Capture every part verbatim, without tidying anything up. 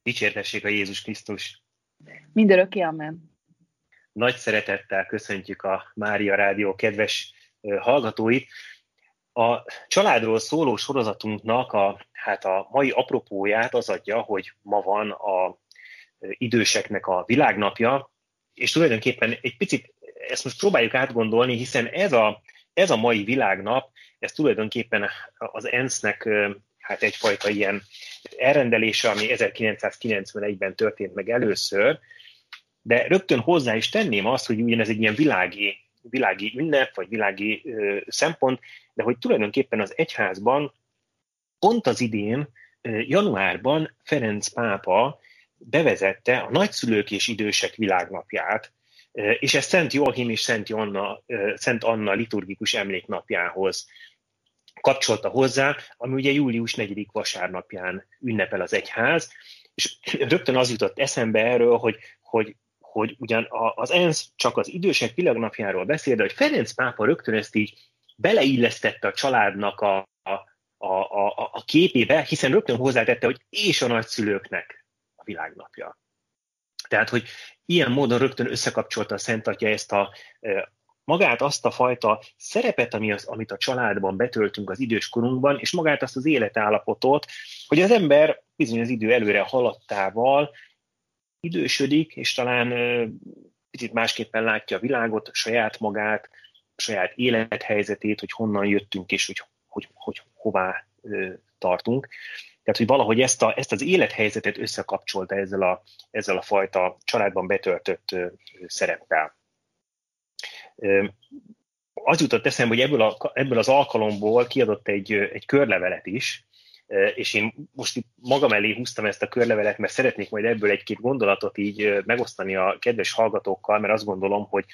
Dicsértessék a Jézus Krisztus! Mindörökké, amen. Nagy szeretettel köszöntjük a Mária Rádió kedves hallgatóit. A családról szóló sorozatunknak a, hát a mai apropóját az adja, hogy ma van a időseknek a világnapja, és tulajdonképpen egy picit ezt most próbáljuk átgondolni, hiszen ez a, ez a mai világnap, ez tulajdonképpen az ENSZ-nek hát egyfajta ilyen elrendelése, ami ezerkilencszázkilencvenegyben történt meg először, de rögtön hozzá is tenném azt, hogy ugyanez egy ilyen világi, világi ünnep, vagy világi ö, szempont, de hogy tulajdonképpen az egyházban pont az idén, ö, januárban Ferenc pápa bevezette a nagyszülők és idősek világnapját, ö, és ezt Szent Joachim és Szent Anna, ö, Szent Anna liturgikus emléknapjához kapcsolta hozzá, ami ugye július negyedik vasárnapján ünnepel az egyház, és rögtön az jutott eszembe erről, hogy, hogy, hogy ugyan az ENSZ csak az idősek világnapjáról beszél, de hogy Ferenc pápa rögtön ezt így beleillesztette a családnak a, a, a, a, a képébe, hiszen rögtön hozzátette, hogy és a nagyszülőknek a világnapja. Tehát, hogy ilyen módon rögtön összekapcsolta a Szent Atya ezt a magát azt a fajta szerepet, ami az, amit a családban betöltünk az idős korunkban, és magát azt az életállapotot, hogy az ember bizony az idő előre haladtával idősödik, és talán ö, picit másképpen látja a világot, saját magát, saját élethelyzetét, hogy honnan jöttünk, és hogy, hogy, hogy hová ö, tartunk. Tehát, hogy valahogy ezt, a, ezt az élethelyzetet összekapcsolta ezzel a, ezzel a fajta családban betöltött ö, szereppel. Az jutott eszembe, hogy ebből, a, ebből az alkalomból kiadott egy, egy körlevelet is, és én most itt magam elé húztam ezt a körlevelet, mert szeretnék majd ebből egy-két gondolatot így megosztani a kedves hallgatókkal, mert azt gondolom, hogy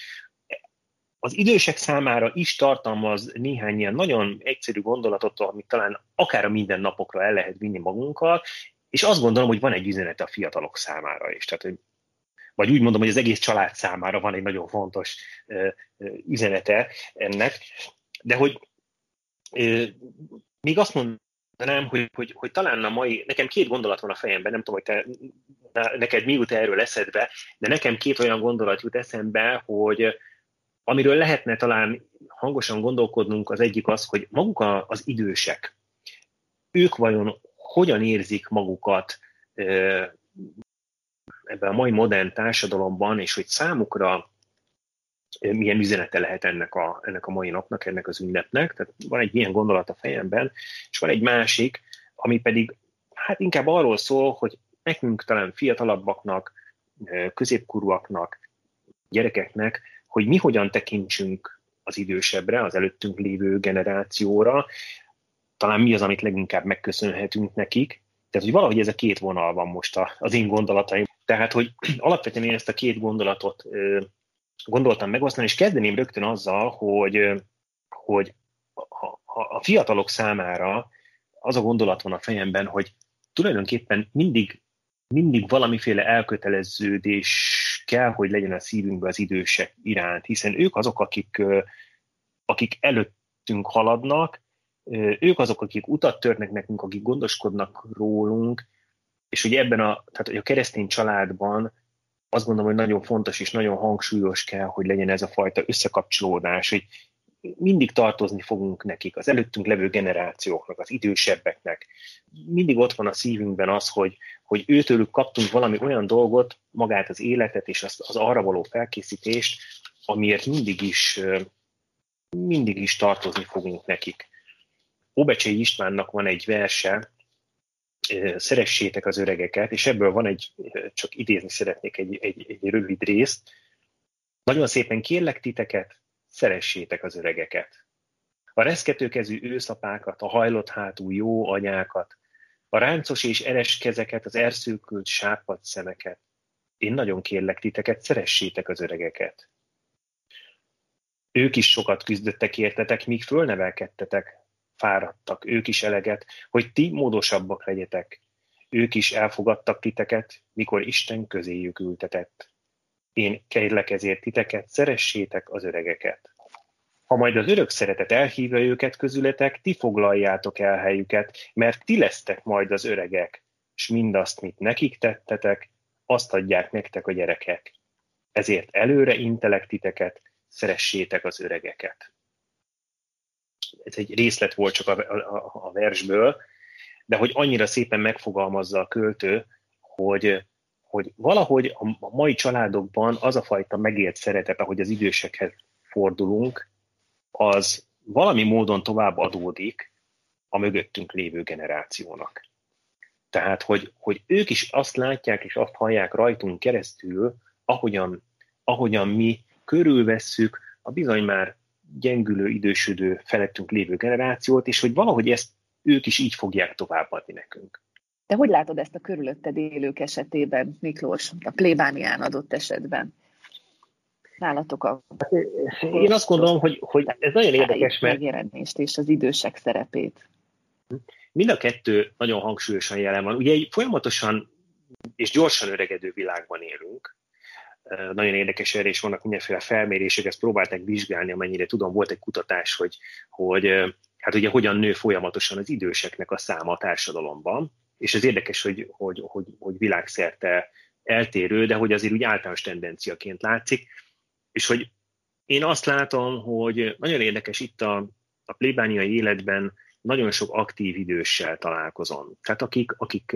az idősek számára is tartalmaz néhány ilyen nagyon egyszerű gondolatot, amit talán akár a mindennapokra el lehet vinni magunkkal, és azt gondolom, hogy van egy üzenet a fiatalok számára is. Tehát, hogy vagy úgy mondom, hogy az egész család számára van egy nagyon fontos ö, ö, üzenete ennek, de hogy ö, még azt mondanám, hogy, hogy, hogy talán a mai, nekem két gondolat van a fejemben, nem tudom, hogy te, neked mi jut erről eszedbe, de nekem két olyan gondolat jut eszembe, hogy amiről lehetne talán hangosan gondolkodnunk, az egyik az, hogy maguk a, az idősek, ők vajon hogyan érzik magukat ö, ebben a mai modern társadalomban, és hogy számukra milyen üzenete lehet ennek a, ennek a mai napnak, ennek az ünnepnek. Tehát van egy ilyen gondolat a fejemben, és van egy másik, ami pedig hát inkább arról szól, hogy nekünk talán fiatalabbaknak, középkorúaknak, gyerekeknek, hogy mi hogyan tekintsünk az idősebbre, az előttünk lévő generációra, talán mi az, amit leginkább megköszönhetünk nekik. Tehát, hogy valahogy ez a két vonal van most az én gondolataim. Tehát, hogy alapvetően én ezt a két gondolatot ö, gondoltam megosztani, és kezdeném rögtön azzal, hogy, hogy a, a fiatalok számára az a gondolat van a fejemben, hogy tulajdonképpen mindig, mindig valamiféle elköteleződés kell, hogy legyen a szívünkben az idősek iránt, hiszen ők azok, akik, akik előttünk haladnak, ők azok, akik utat törnek nekünk, akik gondoskodnak rólunk, és hogy ebben a, tehát a keresztény családban azt gondolom, hogy nagyon fontos és nagyon hangsúlyos kell, hogy legyen ez a fajta összekapcsolódás, hogy mindig tartozni fogunk nekik, az előttünk levő generációknak, az idősebbeknek. Mindig ott van a szívünkben az, hogy, hogy őtőlük kaptunk valami olyan dolgot, magát az életet és az, az arra való felkészítést, amiért mindig is, mindig is tartozni fogunk nekik. Óbecsei Istvánnak van egy verse, Szeressétek az öregeket, és ebből van egy, csak idézni szeretnék egy, egy, egy rövid részt. Nagyon szépen kérlek titeket, szeressétek az öregeket. A reszketőkezű őszapákat, a hajlott hátú jó anyákat, a ráncos és eres kezeket, az erszőkült sápadt szemeket. Én nagyon kérlek titeket, szeressétek az öregeket. Ők is sokat küzdöttek értetek, míg fölnevelkedtetek. Fáradtak, ők is eleget, hogy ti módosabbak legyetek. Ők is elfogadtak titeket, mikor Isten közéjük ültetett. Én kérlek ezért titeket, szeressétek az öregeket. Ha majd az örök szeretet elhívja őket közületek, ti foglaljátok el helyüket, mert ti lesztek majd az öregek, s mindazt, mit nekik tettetek, azt adják nektek a gyerekek. Ezért előre intelek titeket, szeressétek az öregeket. Ez egy részlet volt csak a, a, a versből, de hogy annyira szépen megfogalmazza a költő, hogy, hogy valahogy a mai családokban az a fajta megélt szeretet, ahogy az idősekhez fordulunk, az valami módon tovább adódik a mögöttünk lévő generációnak. Tehát, hogy, hogy ők is azt látják és azt hallják rajtunk keresztül, ahogyan, ahogyan mi körülvesszük a bizony már gyengülő, idősödő, felettünk lévő generációt, és hogy valahogy ezt ők is így fogják továbbadni nekünk. De hogy látod ezt a körülötted élők esetében, Miklós, a plébánián adott esetben? Nálatok a... Én azt gondolom, hogy, hogy ez nagyon érdekes, mert... megjelenést és az idősek szerepét. Mind a kettő nagyon hangsúlyosan jelen van. Ugye egy folyamatosan és gyorsan öregedő világban élünk. Nagyon érdekes erre is vannak mindenféle felmérések, ezt próbálták vizsgálni, amennyire tudom, volt egy kutatás, hogy, hogy hát ugye hogyan nő folyamatosan az időseknek a száma a társadalomban, és ez érdekes, hogy, hogy, hogy, hogy világszerte eltérő, de hogy azért úgy általános tendenciaként látszik, és hogy én azt látom, hogy nagyon érdekes itt a, a plébániai életben nagyon sok aktív időssel találkozom. Tehát akik, akik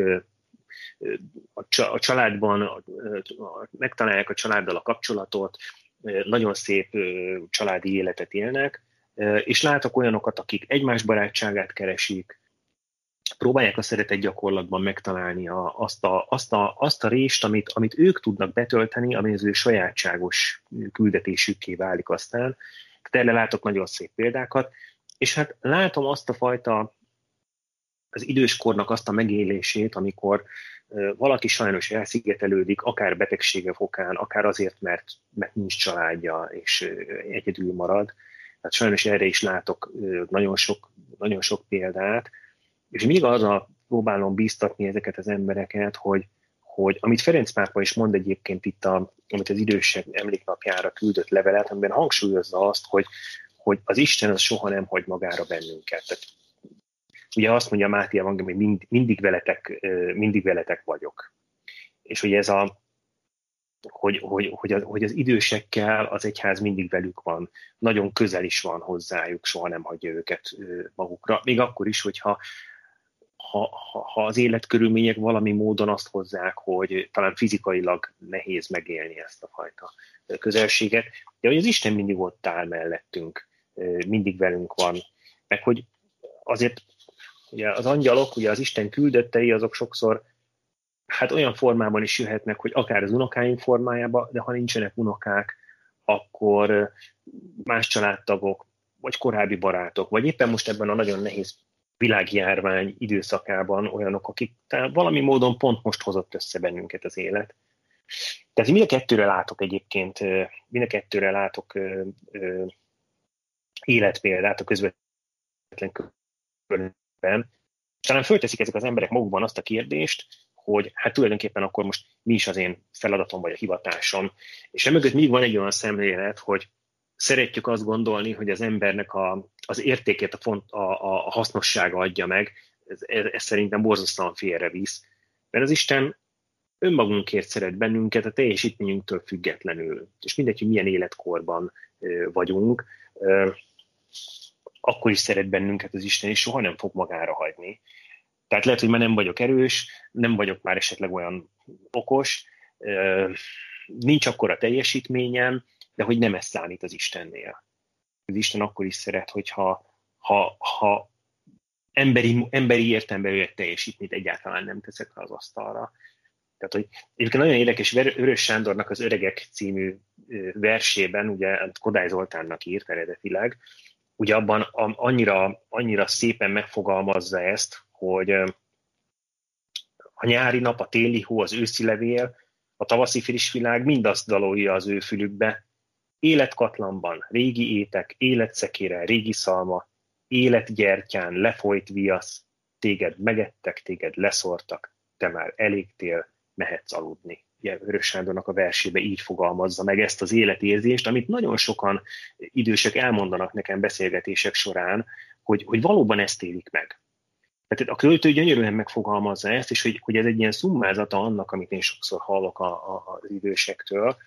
a családban megtalálják a családdal a kapcsolatot, nagyon szép családi életet élnek, és látok olyanokat, akik egymás barátságát keresik, próbálják a szeretet gyakorlatban megtalálni a, azt, a, azt, a, azt a rést, amit, amit ők tudnak betölteni, ami az ő sajátságos küldetésükké válik aztán. Erre látok nagyon szép példákat, és hát látom azt a fajta, az időskornak azt a megélését, amikor valaki sajnos elszigetelődik, akár betegsége fokán, akár azért, mert, mert nincs családja, és egyedül marad. Tehát sajnos erre is látok nagyon sok, nagyon sok példát, és mindig arra próbálom bíztatni ezeket az embereket, hogy, hogy amit Ferenc pápa is mond egyébként itt, a, amit az idősek emléknapjára küldött levelet, amiben hangsúlyozza azt, hogy, hogy az Isten az soha nem hagy magára bennünket. Tehát, ugye azt mondja Máté evangélium, hogy mind, mindig, veletek, mindig veletek vagyok. És hogy ez a, hogy, hogy, hogy, az, hogy az idősekkel az egyház mindig velük van, nagyon közel is van hozzájuk, soha nem hagyja őket magukra. Még akkor is, hogyha ha, ha, ha az életkörülmények valami módon azt hozzák, hogy talán fizikailag nehéz megélni ezt a fajta közelséget, de hogy az Isten mindig ott áll mellettünk, mindig velünk van, meg hogy azért ugye az angyalok, ugye az Isten küldöttei, azok sokszor hát olyan formában is jöhetnek, hogy akár az unokáink formájába, de ha nincsenek unokák, akkor más családtagok, vagy korábbi barátok, vagy éppen most ebben a nagyon nehéz világjárvány időszakában olyanok, akik valami módon pont most hozott össze bennünket az élet. Tehát mind a kettőre látok egyébként, mind a kettőre látok életpéldát a közvetlen körben. Talán fölteszik ezek az emberek magukban azt a kérdést, hogy hát tulajdonképpen akkor most mi is az én feladatom vagy a hivatásom. És emögött mindig van egy olyan szemlélet, hogy szeretjük azt gondolni, hogy az embernek a, az értékét, a, font, a, a hasznossága adja meg, ez, ez, ez szerintem borzasztóan félrevisz. Mert az Isten önmagunkért szeret bennünket a teljesítményünktől függetlenül. És mindegy, hogy milyen életkorban vagyunk, akkor is szeret bennünket az Isten, és soha nem fog magára hagyni. Tehát lehet, hogy már nem vagyok erős, nem vagyok már esetleg olyan okos, nincs akkora teljesítményem, de hogy nem ez számít az Istennél. Az Isten akkor is szeret, hogyha ha, ha emberi, emberi értelemben ő egy teljesítményt egyáltalán nem teszek le az asztalra. Tehát, hogy egyébként nagyon érdekes, Vörös Sándornak az Öregek című versében, ugye Kodály Zoltánnak írt eredetileg, ugye abban annyira, annyira szépen megfogalmazza ezt, hogy a nyári nap, a téli hó, az őszi levél, a tavaszi friss világ mindazt dalolja az ő fülükbe. Életkatlanban régi étek, életszekére régi szalma, életgyertyán lefolyt viasz, téged megettek, téged leszórtak, te már elégtél, mehetsz aludni. Ugye Vörös Sándornak a versébe így fogalmazza meg ezt az életérzést, amit nagyon sokan idősek elmondanak nekem beszélgetések során, hogy, hogy valóban ezt élik meg. Tehát a költő gyönyörűen megfogalmazza ezt, és hogy, hogy ez egy ilyen szummázata annak, amit én sokszor hallok a, a, az idősektől,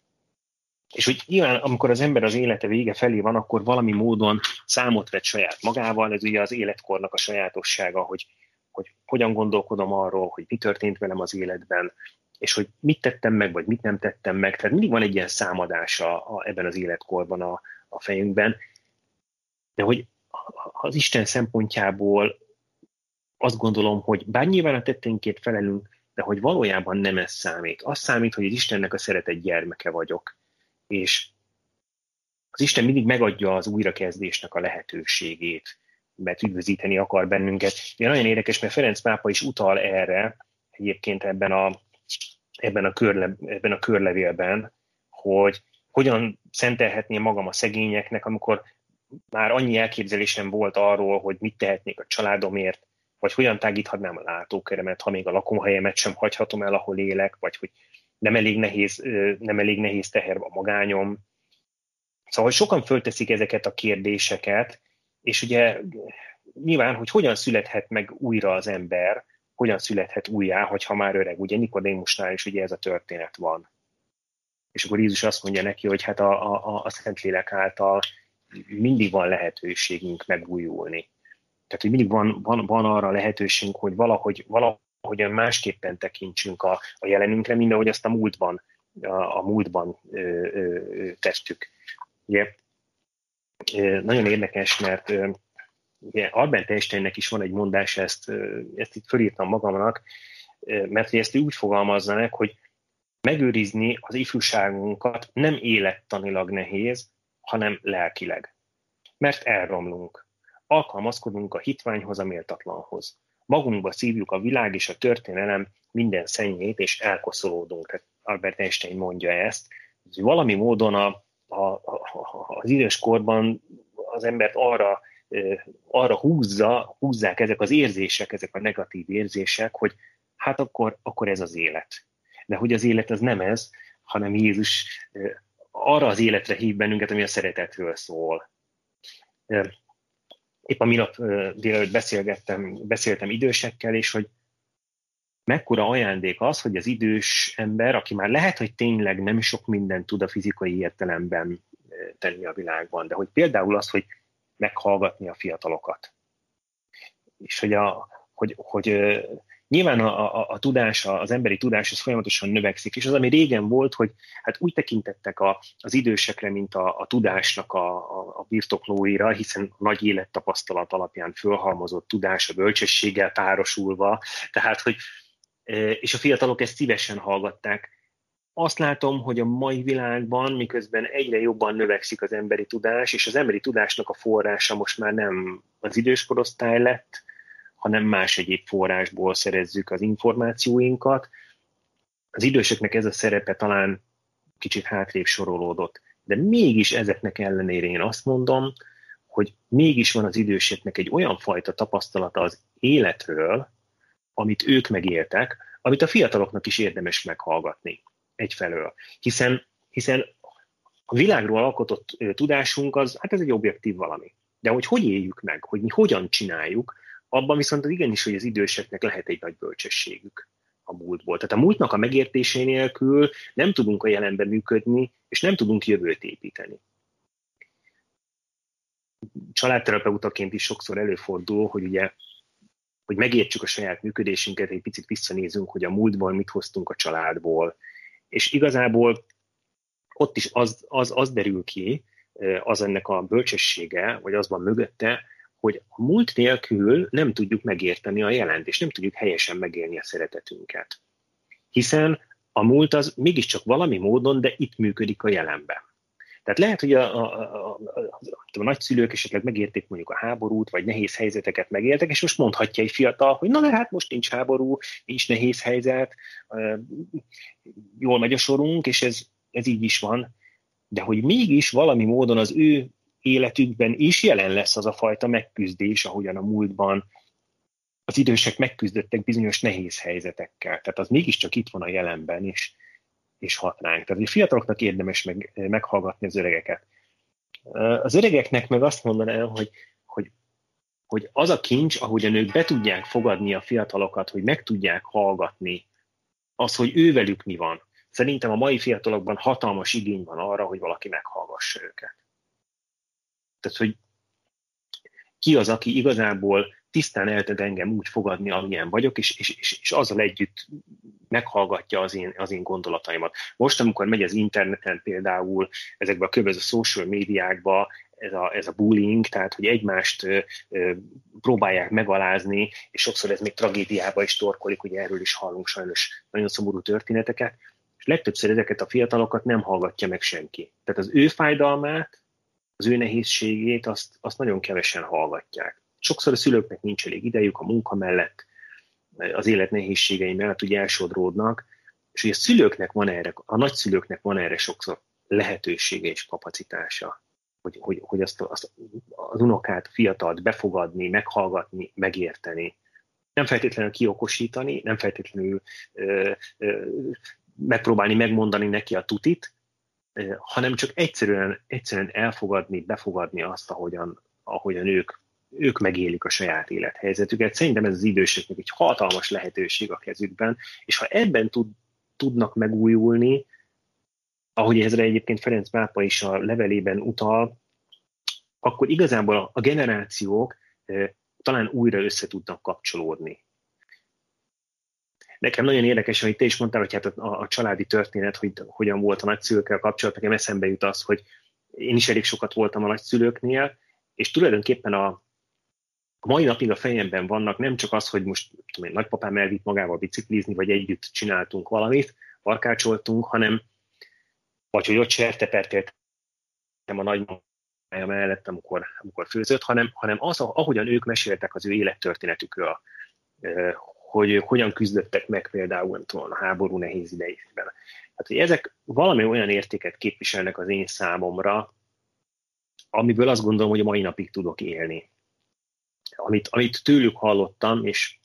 és hogy nyilván, amikor az ember az élete vége felé van, akkor valami módon számot vett saját magával, ez ugye az életkornak a sajátossága, hogy, hogy hogyan gondolkodom arról, hogy mi történt velem az életben, és hogy mit tettem meg, vagy mit nem tettem meg. Tehát mindig van egy ilyen számadása a, ebben az életkorban a, a fejünkben. De hogy az Isten szempontjából azt gondolom, hogy bár nyilván a tetteinkért felelünk, de hogy valójában nem ez számít. Az számít, hogy az Istennek a szeretett gyermeke vagyok. És az Isten mindig megadja az újrakezdésnek a lehetőségét, mert üdvözíteni akar bennünket. Ugye nagyon érdekes, mert Ferenc pápa is utal erre egyébként ebben a, ebben a, körle, ebben a körlevélben, hogy hogyan szentelhetném magam a szegényeknek, amikor már annyi elképzelésem volt arról, hogy mit tehetnék a családomért, vagy hogyan tágíthatnám a látókeremet, ha még a lakóhelyemet sem hagyhatom el, ahol élek, vagy hogy nem elég nehéz, nem elég nehéz teher a magányom. Szóval sokan fölteszik ezeket a kérdéseket, és ugye nyilván, hogy hogyan születhet meg újra az ember, hogyan születhet újjá, hogyha már öreg. Ugye Nikodémusnál is ugye ez a történet van. És akkor Jézus azt mondja neki, hogy hát a, a, a Szentlélek által mindig van lehetőségünk megújulni. Tehát, hogy mindig van, van, van arra lehetőségünk, hogy valahogy, valahogyan másképpen tekintsünk a, a jelenünkre, mint ahogy azt a múltban, a, a múltban ö, ö, tettük. Ugye, ö, nagyon érdekes, mert ö, ugye Albert Einsteinnek is van egy mondás, ezt, ö, ezt itt fölírtam magamnak, ö, mert ezt úgy fogalmazza meg, hogy megőrizni az ifjúságunkat nem élettanilag nehéz, hanem lelkileg. Mert elromlunk. Alkalmazkodunk a hitványhoz, a méltatlanhoz. Magunkba szívjuk a világ és a történelem minden szennyét, és elkoszolódunk. Tehát Albert Einstein mondja ezt. Valami módon a, a, a, az idős korban az embert arra, arra húzza, húzzák ezek az érzések, ezek a negatív érzések, hogy hát akkor, akkor ez az élet. De hogy az élet az nem ez, hanem Jézus arra az életre hív bennünket, ami a szeretetről szól. Épp a minap délelőtt beszélgettem, beszéltem idősekkel, és hogy mekkora ajándék az, hogy az idős ember, aki már lehet, hogy tényleg nem sok mindent tud a fizikai értelemben tenni a világban, de hogy például az, hogy meghallgatni a fiatalokat. És hogy, a, hogy, hogy nyilván a, a, a tudás, az emberi tudás az folyamatosan növekszik, és az, ami régen volt, hogy hát úgy tekintettek a, az idősekre, mint a, a tudásnak a, a, a birtoklóira, hiszen a nagy élettapasztalat alapján fölhalmozott tudás, a bölcsességgel párosulva, tehát, hogy és a fiatalok ezt szívesen hallgatták. Azt látom, hogy a mai világban, miközben egyre jobban növekszik az emberi tudás, és az emberi tudásnak a forrása most már nem az idős korosztály lett, hanem más egyéb forrásból szerezzük az információinkat. Az időseknek ez a szerepe talán kicsit hátrébb sorolódott, de mégis ezeknek ellenére én azt mondom, hogy mégis van az időseknek egy olyan fajta tapasztalata az életről, amit ők megéltek, amit a fiataloknak is érdemes meghallgatni egyfelől. Hiszen, hiszen a világról alkotott tudásunk az, hát ez egy objektív valami. De hogy hogy éljük meg, hogy mi hogyan csináljuk, abban viszont az igenis, hogy az időseknek lehet egy nagy bölcsességük a múltból. Tehát a múltnak a megértése nélkül nem tudunk a jelenben működni, és nem tudunk jövőt építeni. Családterapeutaként is sokszor előfordul, hogy ugye hogy megértsük a saját működésünket, egy picit visszanézünk, hogy a múltban mit hoztunk a családból. És igazából ott is az, az, az derül ki, az ennek a bölcsessége, vagy az van mögötte, hogy a múlt nélkül nem tudjuk megérteni a jelent, és nem tudjuk helyesen megélni a szeretetünket. Hiszen a múlt az mégiscsak valami módon, de itt működik a jelenben. Tehát lehet, hogy a, a, a, a, a nagyszülők esetleg megérték mondjuk a háborút, vagy nehéz helyzeteket megéltek, és most mondhatja egy fiatal, hogy na de hát most nincs háború, nincs nehéz helyzet, jól megy a sorunk, és ez, ez így is van. De hogy mégis valami módon az ő életükben is jelen lesz az a fajta megküzdés, ahogyan a múltban az idősek megküzdöttek bizonyos nehéz helyzetekkel. Tehát az mégiscsak itt van a jelenben is, és hat ránk. Tehát a fiataloknak érdemes meg, meghallgatni az öregeket. Az öregeknek meg azt mondanám, hogy, hogy hogy az a kincs, ahogy a nők be tudják fogadni a fiatalokat, hogy meg tudják hallgatni, az, hogy ővelük mi van. Szerintem a mai fiatalokban hatalmas igény van arra, hogy valaki meghallgassa őket. Tehát, hogy ki az, aki igazából tisztán el tud engem úgy fogadni, amilyen vagyok, és, és, és, és azzal együtt meghallgatja az én, az én gondolataimat. Most, amikor megy az interneten például, ezekbe a különböző social médiákba, ez a, ez a bullying, tehát hogy egymást ö, ö, próbálják megalázni, és sokszor ez még tragédiába is torkolik, ugye erről is hallunk sajnos nagyon szomorú történeteket, és legtöbbször ezeket a fiatalokat nem hallgatja meg senki. Tehát az ő fájdalmát, az ő nehézségét, azt, azt nagyon kevesen hallgatják. Sokszor a szülőknek nincs elég idejük a munka mellett, az élet nehézségei mellett ugye elsodródnak, és ugye a szülőknek van erre, a nagyszülőknek van erre sokszor lehetősége és kapacitása, hogy, hogy, hogy azt, azt az unokát, fiatalt befogadni, meghallgatni, megérteni. Nem feltétlenül kiokosítani, nem feltétlenül ö, ö, megpróbálni megmondani neki a tutit, ö, hanem csak egyszerűen, egyszerűen elfogadni, befogadni azt, ahogyan, ahogyan ők, ők megélik a saját élethelyzetüket. Szerintem ez az időseknek egy hatalmas lehetőség a kezükben, és ha ebben tud, tudnak megújulni, ahogy ezre egyébként Ferenc pápa is a levelében utal, akkor igazából a generációk eh, talán újra össze tudnak kapcsolódni. Nekem nagyon érdekes, hogy te is mondtál, hogy hát a, a családi történet, hogy hogyan volt a nagyszülőkkel kapcsolat, nekem eszembe jut az, hogy én is elég sokat voltam a nagyszülőknél, és tulajdonképpen a, a mai napig a fejemben vannak nem csak az, hogy most tudom én, nagypapám elvitt magával biciklizni, vagy együtt csináltunk valamit, barkácsoltunk, hanem vagy hogy ott sertepertéltem a nagymamája mellett, amikor, amikor főzött, hanem, hanem az, ahogyan ők meséltek az ő élettörténetükről, hogy hogyan küzdöttek meg például nem tudom, a háború nehéz idejében. Hát, hogy ezek valami olyan értéket képviselnek az én számomra, amiből azt gondolom, hogy a mai napig tudok élni. Amit, amit tőlük hallottam, és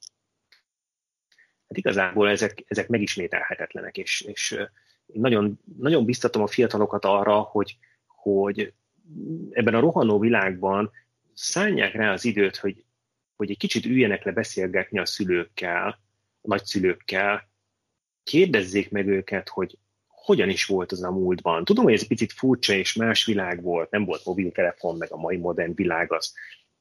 hát igazából ezek, ezek megismételhetetlenek, és, és én nagyon, nagyon biztatom a fiatalokat arra, hogy, hogy ebben a rohanó világban szánják rá az időt, hogy, hogy egy kicsit üljenek le beszélgetni a szülőkkel, a nagyszülőkkel, kérdezzék meg őket, hogy hogyan is volt az a múltban. Tudom, hogy ez egy picit furcsa és más világ volt, nem volt mobiltelefon, meg a mai modern világ az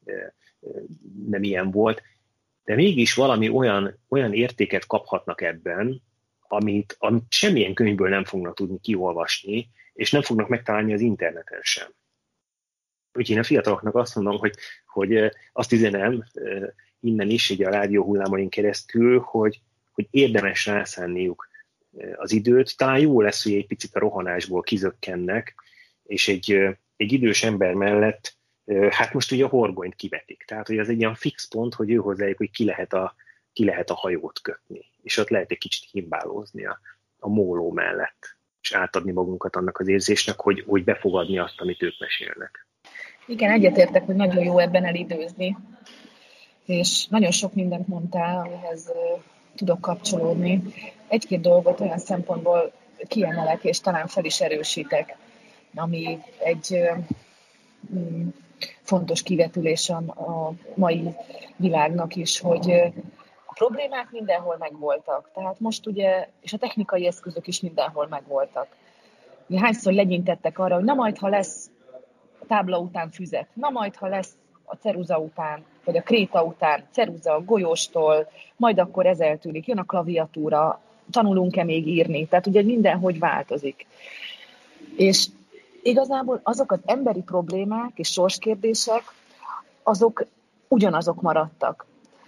nem ilyen volt, de mégis valami olyan, olyan értéket kaphatnak ebben, amit, amit semmilyen könyvből nem fognak tudni kiolvasni, és nem fognak megtalálni az interneten sem. Úgyhogy én a fiataloknak azt mondom, hogy, hogy azt üzenem innen is, így a rádió hullámain keresztül, hogy, hogy érdemes rászánniuk az időt. Talán jó lesz, hogy egy picit a rohanásból kizökkennek, és egy, egy idős ember mellett, hát most ugye a horgonyt kivetik. Tehát, hogy az egy ilyen fix pont, hogy ő hozzájuk, hogy ki lehet a, ki lehet a hajót kötni. És ott lehet egy kicsit himbálózni a, a móló mellett, és átadni magunkat annak az érzésnek, hogy, hogy befogadni azt, amit ők mesélnek. Igen, egyetértek, hogy nagyon jó ebben elidőzni, és nagyon sok mindent mondtál, amihez uh, tudok kapcsolódni. Egy-két dolgot olyan szempontból kiemelek, és talán fel is erősítek, ami egy uh, um, fontos kivetülés a, a mai világnak is, hogy uh, a problémák mindenhol megvoltak. Tehát most ugye, és a technikai eszközök is mindenhol megvoltak. Hányszor legyintettek arra, hogy na majd, ha lesz a tábla után füzet, na majd, ha lesz a ceruza után, vagy a kréta után ceruza, golyóstól, majd akkor ez eltűnik, jön a klaviatúra, tanulunk-e még írni, tehát ugye mindenhogy változik. És igazából azok az emberi problémák és sorskérdések, azok ugyanazok maradtak.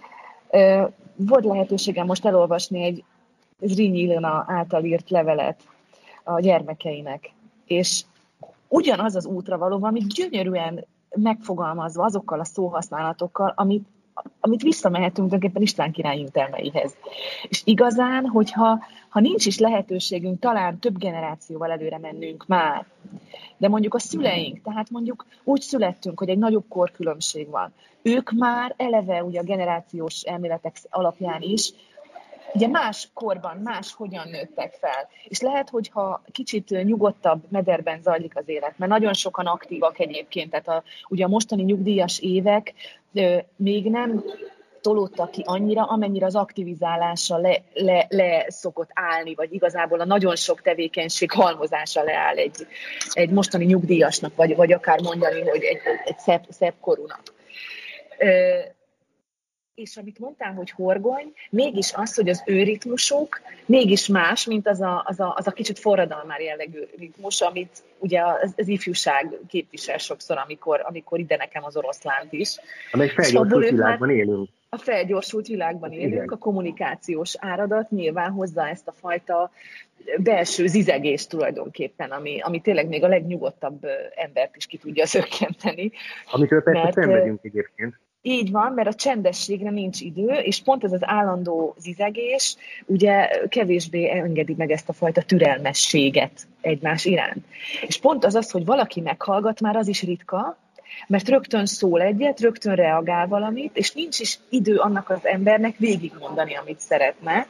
Volt lehetőségem most elolvasni egy Zrínyi Ilona által írt levelet a gyermekeinek, és ugyanaz az útra való, amit gyönyörűen megfogalmazva azokkal a szóhasználatokkal, amit, amit visszamehetünk tulajdonképpen István király intelmeihez. És igazán, hogyha ha nincs is lehetőségünk talán több generációval előre mennünk már, de mondjuk a szüleink, tehát mondjuk úgy születtünk, hogy egy nagyobb korkülönbség van. Ők már eleve ugye a generációs elméletek alapján is, ugye más korban, más hogyan nőttek fel. És lehet, hogyha kicsit nyugodtabb mederben zajlik az élet, mert nagyon sokan aktívak egyébként, tehát a, ugye a mostani nyugdíjas évek még nem tolódtak ki annyira, amennyire az aktivizálása le, le, le szokott állni, vagy igazából a nagyon sok tevékenység halmozása leáll egy, egy mostani nyugdíjasnak, vagy, vagy akár mondani, hogy egy, egy szebb, szebb korúnak. És amit mondtál, hogy horgony, mégis az, hogy az ő ritmusuk mégis más, mint az a, az a, az a kicsit forradalmár jellegű ritmus, amit ugye az, az ifjúság képvisel sokszor, amikor, amikor ide nekem az oroszlánt is. Amely felgyorsult világban élünk. A felgyorsult világban élünk, igen. A kommunikációs áradat nyilván hozza ezt a fajta belső zizegést tulajdonképpen, ami, ami tényleg még a legnyugodtabb embert is ki tudja zökkenteni. Amitől persze szenvedünk egyébként. Így van, mert a csendességre nincs idő, és pont ez az állandó zizegés ugye kevésbé engedi meg ezt a fajta türelmességet egymás iránt. És pont az az, hogy valaki meghallgat, már az is ritka, mert rögtön szól egyet, rögtön reagál valamit, és nincs is idő annak az embernek végigmondani, amit szeretne,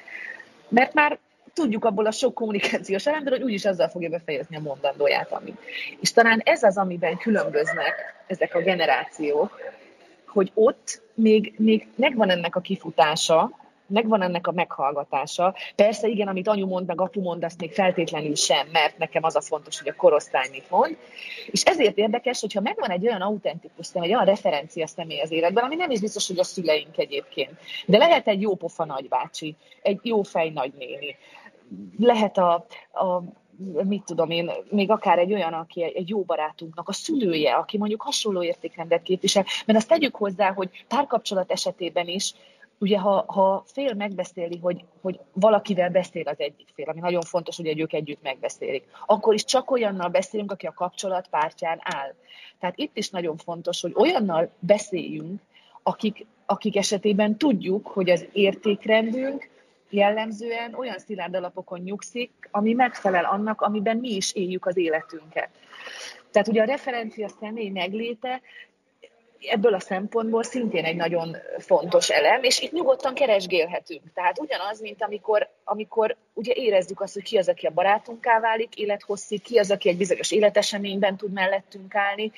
mert már tudjuk abból a sok kommunikációs elemből, hogy úgyis azzal fogja befejezni a mondandóját. Ami. És talán ez az, amiben különböznek ezek a generációk, hogy ott még, még megvan ennek a kifutása, megvan ennek a meghallgatása. Persze igen, amit anyu mond, meg apu mond, azt még feltétlenül sem, mert nekem az a fontos, hogy a korosztály mit mond. És ezért érdekes, hogyha megvan egy olyan autentikus személy, egy olyan referencia személy az életben, ami nem is biztos, hogy a szüleink egyébként. De lehet egy jópofa nagybácsi, egy jó fej nagynéni. Lehet a... a mit tudom én, még akár egy olyan, aki egy jó barátunknak a szülője, aki mondjuk hasonló értékrendet képvisel, mert azt tegyük hozzá, hogy párkapcsolat esetében is, ugye ha, ha fél megbeszéli, hogy, hogy valakivel beszél az egyik fél, ami nagyon fontos, hogy ők együtt megbeszélik, akkor is csak olyannal beszélünk, aki a kapcsolat pártján áll. Tehát itt is nagyon fontos, hogy olyannal beszéljünk, akik, akik esetében tudjuk, hogy az értékrendünk jellemzően olyan szilárd alapokon nyugszik, ami megfelel annak, amiben mi is éljük az életünket. Tehát ugye a referencia személy megléte ebből a szempontból szintén egy nagyon fontos elem, és itt nyugodtan keresgélhetünk. Tehát ugyanaz, mint amikor, amikor ugye érezzük azt, hogy ki az, aki a barátunká válik élethosszig, ki az, aki egy bizonyos életeseményben tud mellettünk állni,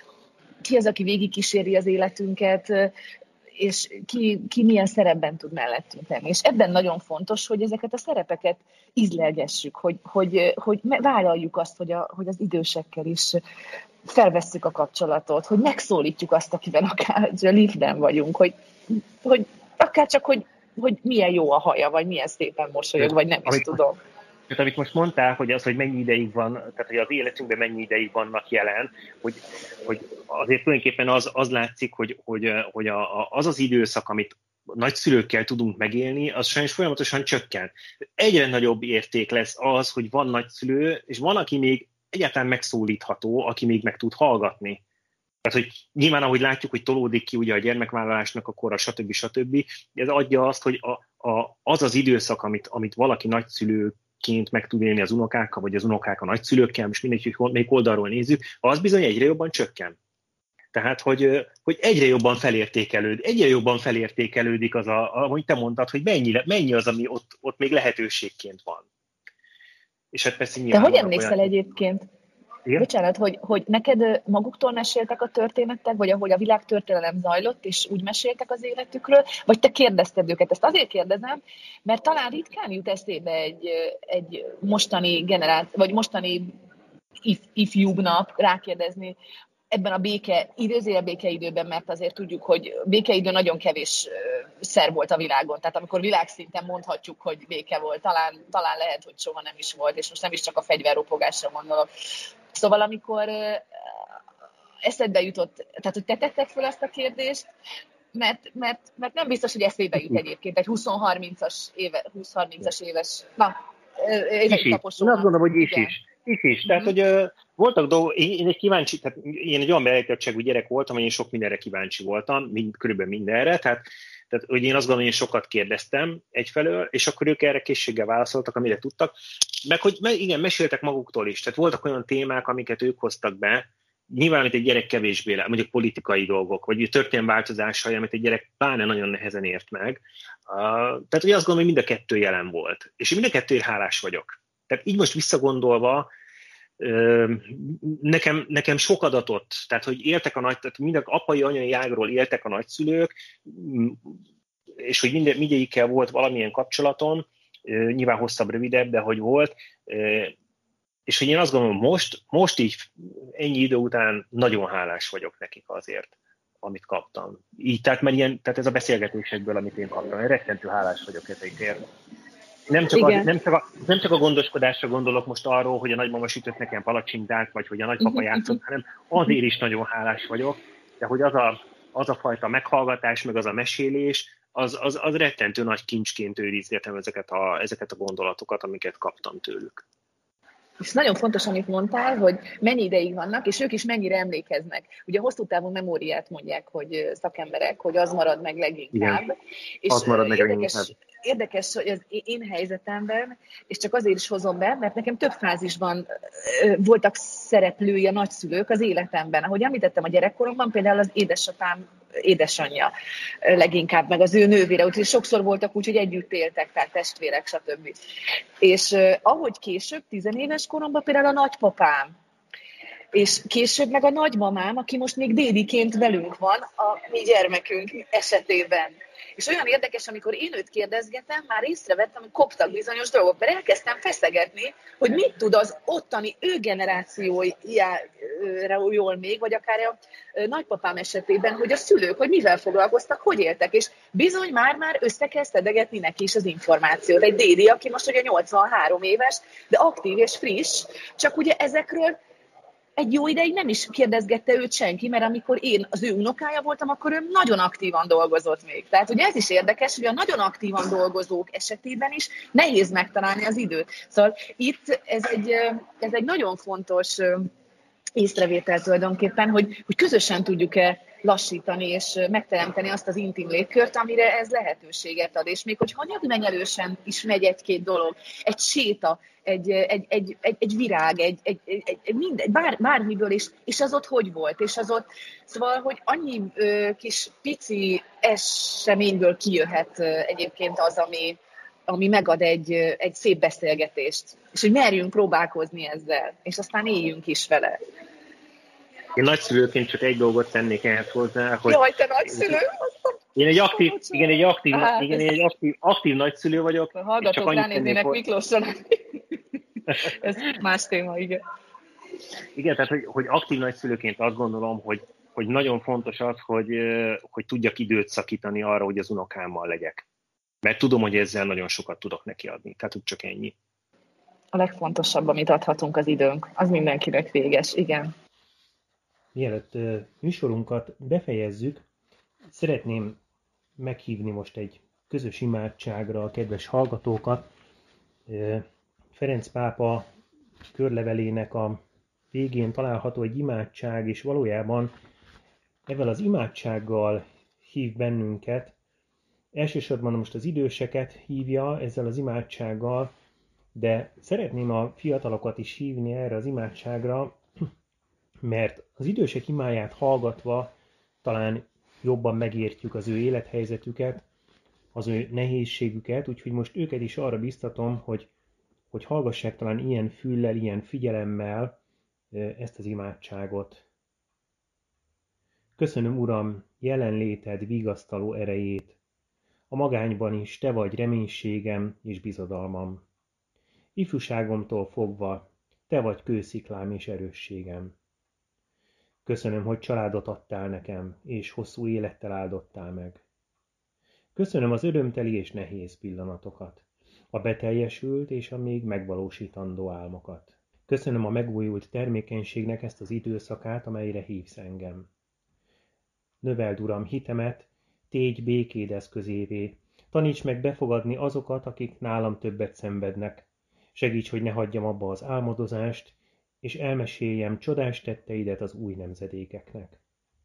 ki az, aki végigkíséri az életünket, és ki, ki milyen szerepben tud mellettünk lenni. És ebben nagyon fontos, hogy ezeket a szerepeket ízlelgessük, hogy, hogy, hogy vállaljuk azt, hogy, a, hogy az idősekkel is felvesszük a kapcsolatot, hogy megszólítjuk azt, akiben akár a liftben vagyunk, hogy, hogy akár csak, hogy, hogy milyen jó a haja, vagy milyen szépen mosolyog, vagy nem is amit tudom. Tehát amit most mondtál, hogy az, hogy mennyi ideig van, tehát hogy az életünkben mennyi ideig vannak jelen, hogy, hogy azért tulajdonképpen az, az látszik, hogy, hogy, hogy a, a, az az időszak, amit nagyszülőkkel tudunk megélni, az sajnos folyamatosan csökken. Egyre nagyobb érték lesz az, hogy van nagyszülő, és van, aki még egyáltalán megszólítható, aki még meg tud hallgatni. Tehát, hogy nyilván, ahogy látjuk, hogy tolódik ki ugye a gyermekvállalásnak a kora, stb. stb. Ez adja azt, hogy a, a, az az időszak, amit, amit valaki nagyszülőként meg tud élni az unokákkal, vagy az unokák a nagyszülőkkel, most mindegy, hogy melyik oldalról nézzük, az bizony egyre jobban csökken. Tehát, hogy, hogy egyre jobban felértékelődik, egyre jobban felértékelődik az, a, ahogy te mondtad, hogy mennyi, mennyi az, ami ott, ott még lehetőségként van. És hát persze Te hogy emlékszel olyan... egyébként? Igen? Bocsánat, hogy, hogy neked maguktól meséltek a történetek, vagy ahogy a világtörténelem zajlott, és úgy meséltek az életükről, vagy te kérdezted őket? Ezt azért kérdezem, mert talán ritkán jut eszébe egy, egy mostani generáció, vagy mostani if, ifjúbbnak rákérdezni ebben a béke, időzél békeidőben, mert azért tudjuk, hogy békeidő nagyon kevés szer volt a világon. Tehát amikor világszinten mondhatjuk, hogy béke volt, talán, talán lehet, hogy soha nem is volt, és most nem is csak a fegyverropogásra gondolok. Szóval amikor eszedbe jutott, tehát hogy te tetted fel azt a kérdést, mert, mert, mert nem biztos, hogy eszébe jut egyébként egy húsz-harmincas éve, húsz-harmincas éves, na, évei taposónak. Én azt gondolom, hogy is igen. is. Is is. Tehát, mm-hmm. hogy uh, voltak dolgok, én, én egy kíváncsi, tehát én egy olyan beállítottságú gyerek voltam, hogy én sok mindenre kíváncsi voltam, mind, körülbelül mindenre, tehát, tehát hogy én azt gondolom, hogy én sokat kérdeztem egyfelől, és akkor ők erre készséggel válaszoltak, amire tudtak, meg hogy igen, meséltek maguktól is, tehát voltak olyan témák, amiket ők hoztak be, nyilván, amit egy gyerek kevésbé lát, mondjuk politikai dolgok, vagy történelmi változásai, amit egy gyerek pláne nagyon nehezen ért meg. Uh, tehát, hogy azt gondolom, hogy mind a kettő jelen volt. És mind a kettőért hálás vagyok. Tehát így most visszagondolva, nekem, nekem sok adatot, tehát hogy éltek a nagy, tehát minden apai, anyai ágról éltek a nagyszülők, és hogy minden, mindegyikkel volt valamilyen kapcsolaton, nyilván hosszabb, rövidebb, de hogy volt, és hogy én azt gondolom, most, most így ennyi idő után nagyon hálás vagyok nekik azért, amit kaptam. Így, tehát, mert ilyen, tehát ez a beszélgetésekből, amit én kaptam, én rettentő hálás vagyok ezekért. Nem csak, a, nem, csak a, nem csak a gondoskodásra gondolok most arról, hogy a nagymama sütött nekem palacsintát, vagy hogy a nagypapa játszott, hanem azért is nagyon hálás vagyok, de hogy az a, az a fajta meghallgatás, meg az a mesélés, az, az, az rettentő nagy kincsként őrizgetem ezeket a, ezeket a gondolatokat, amiket kaptam tőlük. És nagyon fontos, amit mondtál, hogy mennyi ideig vannak, és ők is mennyire emlékeznek. Ugye a hosszú távú memóriát mondják, hogy szakemberek, hogy az marad meg leginkább. Igen, és az marad meg érdekes, leginkább. Érdekes, hogy az én helyzetemben, és csak azért is hozom be, mert nekem több fázisban voltak szereplői a nagyszülők az életemben. Ahogy említettem, a gyerekkoromban például az édesapám édesanyja leginkább, meg az ő nővére, úgyhogy sokszor voltak úgy, hogy együtt éltek, tehát testvérek, stb. És uh, ahogy később, tizenéves koromban például a nagypapám, és később meg a nagymamám, aki most még dédiként velünk van a mi gyermekünk esetében. És olyan érdekes, amikor én őt kérdezgetem, már észrevettem, hogy koptak bizonyos dolgok, mert elkezdtem feszegetni, hogy mit tud az ottani ő generációjáról még, vagy akár a nagypapám esetében, hogy a szülők, hogy mivel foglalkoztak, hogy éltek, és bizony már-már összekezd szedegetni neki is az információt. Egy dédi, aki most ugye nyolcvanhárom éves, de aktív és friss, csak ugye ezekről egy jó ideig nem is kérdezgette őt senki, mert amikor én az ő unokája voltam, akkor ő nagyon aktívan dolgozott még. Tehát ugye ez is érdekes, hogy a nagyon aktívan dolgozók esetében is nehéz megtalálni az időt. Szóval itt ez egy, ez egy nagyon fontos észrevétel tulajdonképpen, hogy, hogy közösen tudjuk-e lassítani és megteremteni azt az intim légkört, amire ez lehetőséget ad. És még hogy hanyagmenyelősen is megy egy-két dolog, egy séta, egy, egy, egy, egy, egy virág, egy, egy, egy, egy mindegy, bár, bármiből is, és az ott hogy volt, és az ott, szóval, hogy annyi ö, kis pici eseményből kijöhet ö, egyébként az, ami, ami megad egy, egy szép beszélgetést, és hogy merjünk próbálkozni ezzel, és aztán éljünk is vele. Én nagyszülőként csak egy dolgot tennék ehhez hozzá, hogy... Jaj, te nagyszülő! Én egy aktív, igen, egy aktív, hát, igen, én egy aktív, aktív nagyszülő vagyok. A hallgatók ránéznének hogy... Miklósra. Ez más téma, igen. Igen, tehát hogy, hogy aktív nagyszülőként azt gondolom, hogy, hogy nagyon fontos az, hogy, hogy tudjak időt szakítani arra, hogy az unokámmal legyek. Mert tudom, hogy ezzel nagyon sokat tudok neki adni. Tehát úgy csak ennyi. A legfontosabb, amit adhatunk, az időnk. Az mindenkinek véges, igen. Mielőtt uh, műsorunkat befejezzük, szeretném meghívni most egy közös imádságra a kedves hallgatókat. Uh, Ferenc pápa körlevelének a végén található egy imádság, és valójában ezzel az imádsággal hív bennünket. Elsősorban most az időseket hívja ezzel az imádsággal, de szeretném a fiatalokat is hívni erre az imádságra, mert az idősek imáját hallgatva talán jobban megértjük az ő élethelyzetüket, az ő nehézségüket, úgyhogy most őket is arra biztatom, hogy, hogy hallgassák talán ilyen füllel, ilyen figyelemmel ezt az imádságot. Köszönöm, Uram, jelenléted vigasztaló erejét. A magányban is te vagy reménységem és bizodalmam. Ifjúságomtól fogva te vagy kősziklám és erősségem. Köszönöm, hogy családot adtál nekem, és hosszú élettel áldottál meg. Köszönöm az örömteli és nehéz pillanatokat, a beteljesült és a még megvalósítandó álmokat. Köszönöm a megújult termékenységnek ezt az időszakát, amelyre hívsz engem. Növeld, Uram, hitemet, tégy békéd eszközévé, taníts meg befogadni azokat, akik nálam többet szenvednek. Segíts, hogy ne hagyjam abba az álmodozást, és elmeséljem csodás tetteidet az új nemzedékeknek.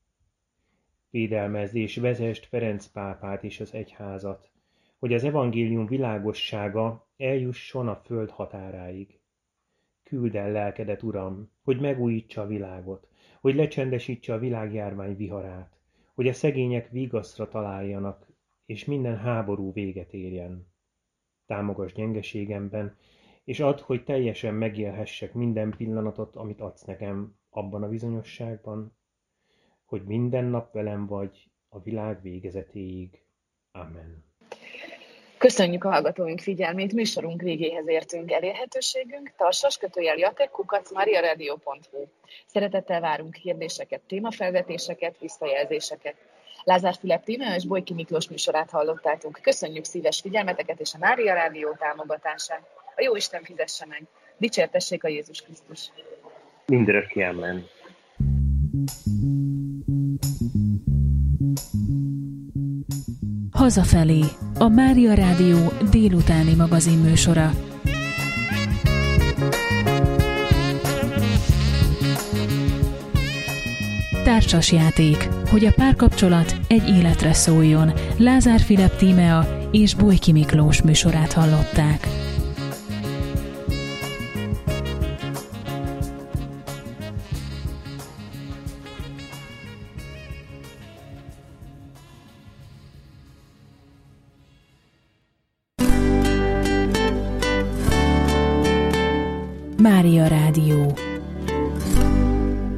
Védelmezd és vezesd Ferenc pápát és az egyházat, hogy az evangélium világossága eljusson a föld határáig. Küldd el lelkedet, Uram, hogy megújítsa a világot, hogy lecsendesítse a világjárvány viharát, hogy a szegények vigaszra találjanak, és minden háború véget érjen. Támogass gyengeségemben, és add, hogy teljesen megélhessek minden pillanatot, amit adsz nekem abban a bizonyosságban, hogy minden nap velem vagy a világ végezetéig. Amen. Köszönjük a hallgatóink figyelmét, műsorunk végéhez értünk. Elérhetőségünk tarsas kötőjel jatek kukac mariaradio pont hu. Szeretettel várunk kérdéseket, témafelvetéseket, visszajelzéseket. Lázár Fülep Tímea és Bolyki Miklós műsorát hallottátok. Köszönjük szíves figyelmeteket és a Mária Rádió támogatását. A Jóisten fizesse meg. Dicsértessék a Jézus Krisztus. Mindörökké amen. Hazafelé, a Mária Rádió délutáni magazinműsora. Társasjáték, hogy a párkapcsolat egy életre szóljon. Lázár Fülep Tímea és Bolyki Miklós műsorát hallották. Mária Rádió.